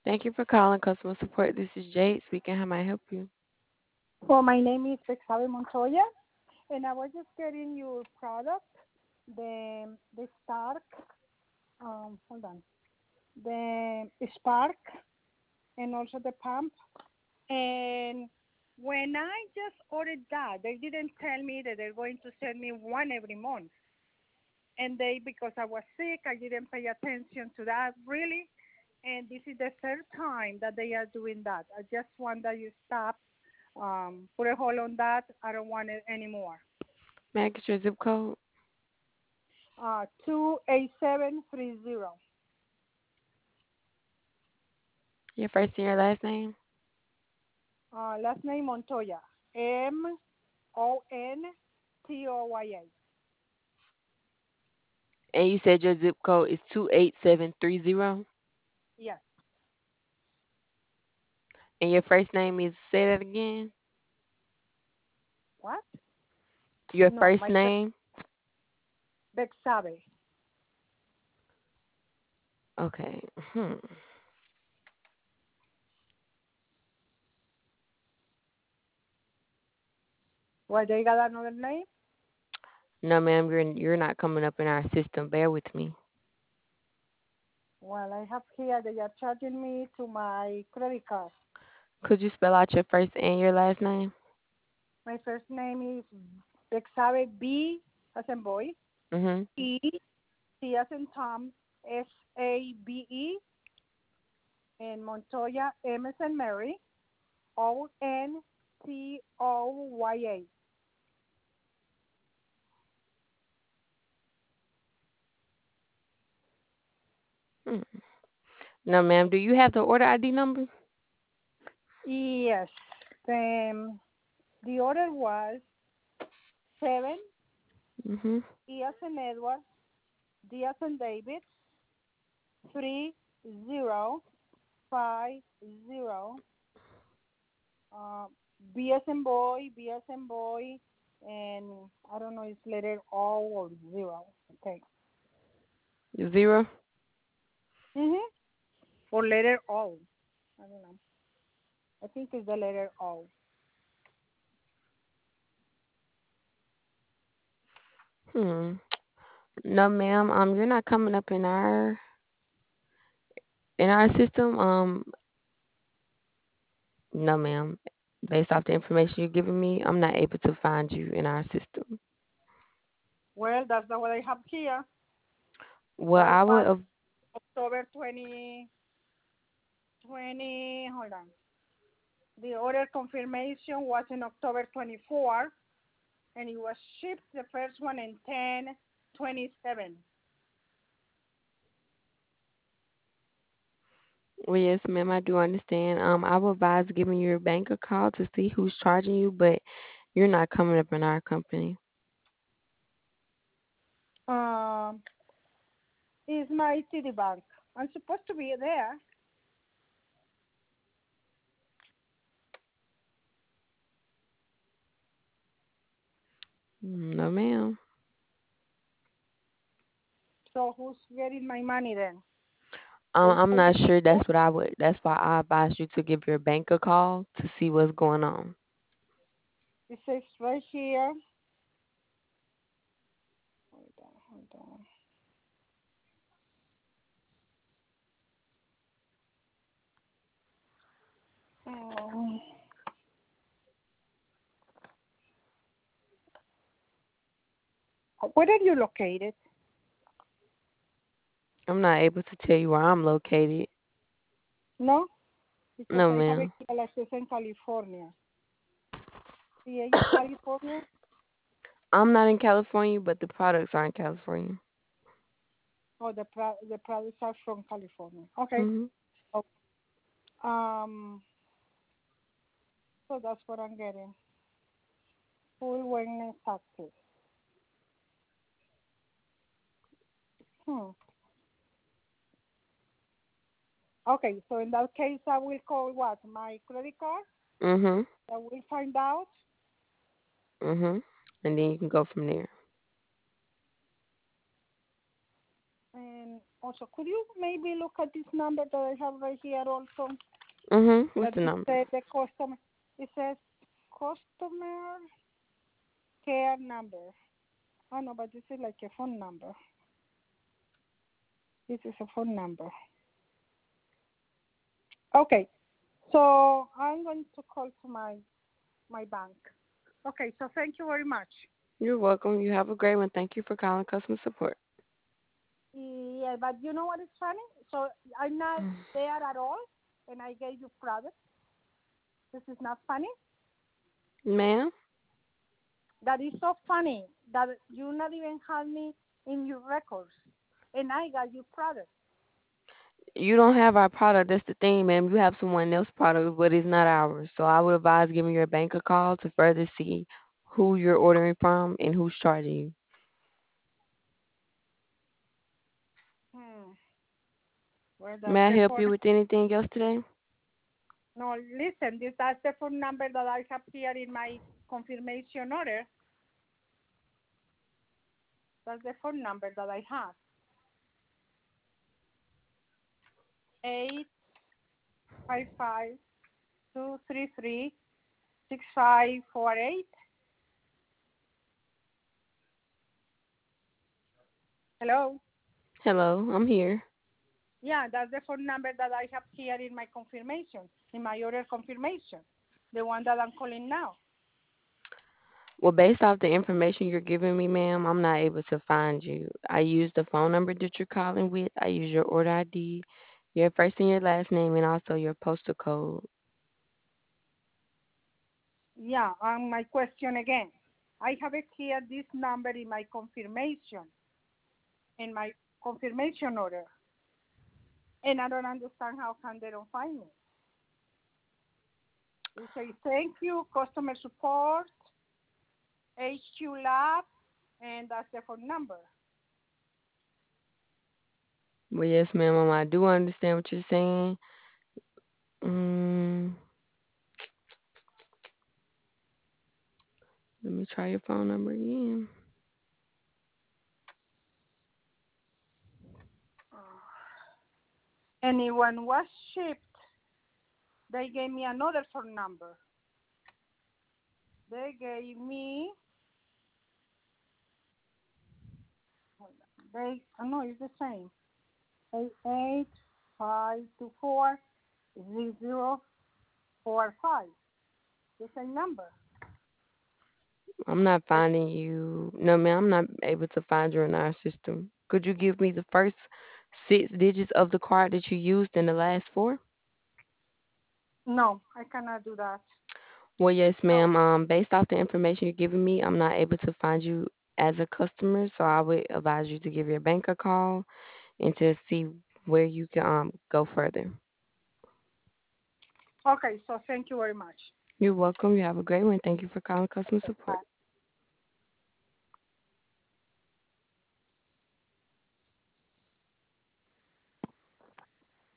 Thank you for calling customer support. This is Jade speaking. How may I help you? Well, my name is Bexabe Montoya, and I was just getting your product, the Stark, hold on, the Spark, and also the Pump. And when I just ordered that, they didn't tell me that they're going to send me one every month. And because I was sick, I didn't pay attention to that really. And this is the third time that they are doing that. I just want that you stop, put a hold on that. I don't want it anymore. May I get your zip code? 28730. Your first and your last name? Last name Montoya. Montoya. And you said your zip code is 28730? Yes. And your first name is, say that again? What? Your No, first name? Bexabe. Okay. Hmm. Why they got another name? No, ma'am, you're not coming up in our system. Bear with me. Well, I have here they are charging me to my credit card. Could you spell out your first and your last name? My first name is Bexabe B as in boy. Mm-hmm. E T as in Tom. Sabe. And Montoya M as in Mary. Ontoya. Hmm. No, ma'am. Do you have the order ID number? Yes. The order was 7 Mm-hmm. E as in Edward, D as in David, 3050, uh, B as in boy, and I don't know it's letter O or zero. Okay. Zero? Mhm. Or letter O. I don't know. I think it's the letter O. Hmm. No, ma'am. You're not coming up in our system. No, ma'am. Based off the information you're giving me, I'm not able to find you in our system. Well, that's not what I have here. Well, That I would. was October 2020. Hold on. The order confirmation was in October 24, and it was shipped the first one in 10/27. Well, yes, ma'am. I do understand. I would advise giving your bank a call to see who's charging you, but you're not coming up in our company. Um, is my Citibank. I'm supposed to be there. No, ma'am. So who's getting my money then? The I'm lady not sure. before? That's what I would. That's why I advise you to give your bank a call to see what's going on. It says right here. Hold on, hold on. Where are you located? I'm not able to tell you where I'm located. No, because No, I have a ma'am. license in California. See, are you California? I'm not in California, but the products are in California. Oh, the products are from California. Okay. Hmm. Oh, um, so that's what I'm getting. Full wellness access. Hmm. Okay, so in that case, I will call what? My credit card? Mhm. I will find out. Mhm. And then you can go from there. And Also, could you maybe look at this number that I have right here also? What's That the it number? says the customer. It says customer care number. Oh no, but this is like a phone number. This is a phone number. Okay, so I'm going to call to my bank. Okay, so thank you very much. You're welcome. You have a great one. Thank you for calling customer support. Yeah, but you know what is funny? So I'm not there at all, and I gave you product. This is not funny. Ma'am, That is so funny that you not even have me in your records, and I got you product. you don't have our product. That's the thing, ma'am. You have someone else's product, but it's not ours. So I would advise giving your bank a call to further see who you're ordering from and who's charging you. Hmm. Where does May I the help phone? you with anything else today? No, listen. That's the phone number that I have here in my confirmation order. That's the phone number that I have. 855-233-6548. Hello. Hello, I'm here. Yeah, that's the phone number that I have here in my confirmation, in my order confirmation, the one that I'm calling now. Well, based off the information you're giving me, ma'am, I'm not able to find you. I use the phone number that you're calling with. I use your order ID, your first and your last name, and also your postal code. Yeah, and my question again. I have it here, this number in my confirmation order, and I don't understand how come they don't find me. They say, thank you, customer support, HQ Lab, and that's the phone number. Well, yes, ma'am, I do understand what you're saying. Mm, let me try your phone number again. And when was shipped, they gave me another phone number. They gave me, no, it's the same. 88-524-0045. The same number. I'm not finding you. No, ma'am, I'm not able to find you in our system. Could you give me the first 6 digits of the card that you used in the last four? No, I cannot do that. Well, yes, No. ma'am. Based off the information you're giving me, I'm not able to find you as a customer, so I would advise you to give your bank a call and to see where you can go further. Okay, so thank you very much. You're welcome. You have a great one. Thank you for calling customer support. Bye.